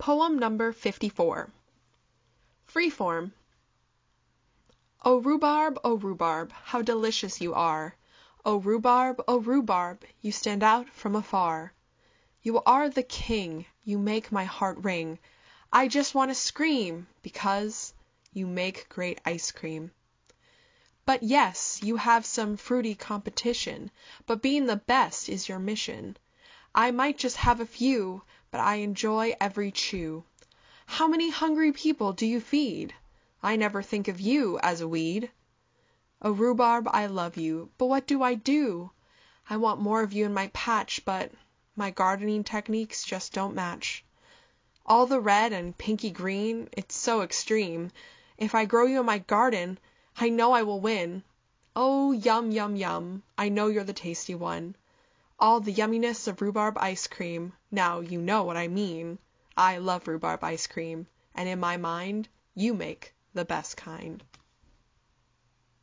Poem number 54. Freeform. O rhubarb, how delicious you are! O rhubarb, you stand out from afar. You are the king, you make my heart ring. I just want to scream, because you make great ice cream. But yes, you have some fruity competition, but being the best is your mission. I might just have a few, but I enjoy every chew. How many hungry people do you feed? I never think of you as a weed. Oh rhubarb, I love you, but what do I do? I want more of you in my patch, but my gardening techniques just don't match. All the red and pinky green, it's so extreme. If I grow you in my garden, I know I will win. Oh, yum, yum, yum, I know you're the tasty one. All the yumminess of rhubarb ice cream, now you know what I mean. I love rhubarb ice cream, and in my mind, you make the best kind.